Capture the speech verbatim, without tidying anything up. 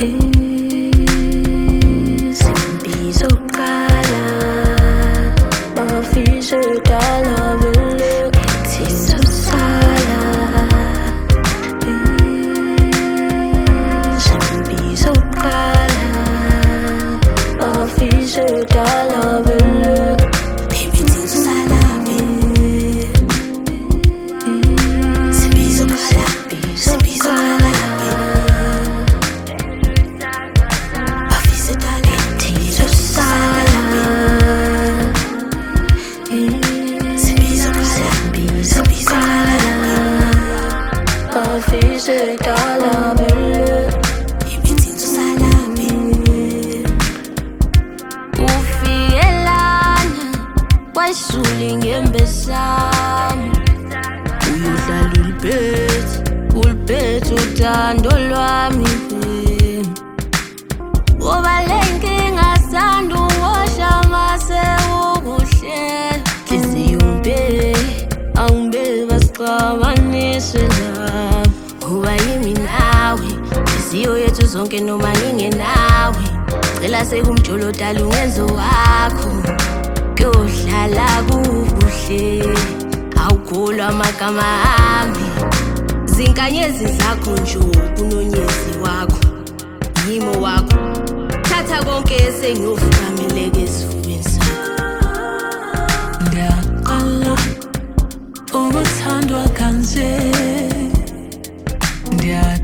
Isimbi zokuqala bafise dala vele tisosala. Isimbi zokuqala bafise dala vele baby tisosala. Isimbi zokuqala isimbi zokuqala bafise dala tisosala. Bafise dala vele baby tisosala. Ufielana waisuli ngembesami uyudlala uliphethe uliphethe uthando lwami ngoba le nkinga sanda uwasha mase ukuhlela nhliziyo ngibe angibe basixabanise la ngoba yimi nawe nhliziyo yethu zonke noma ngingenawe cela sekumjolodala ungenzo wakho kuyodlala kukuhle awukholwa amagama ami zinkanyezi zakho nje kunonyezi wakho yimo wakho thatha konke esengiyofukameleke esifubeni sakho. Ndiyaqala ukuthandwa kanje, ndiyaqala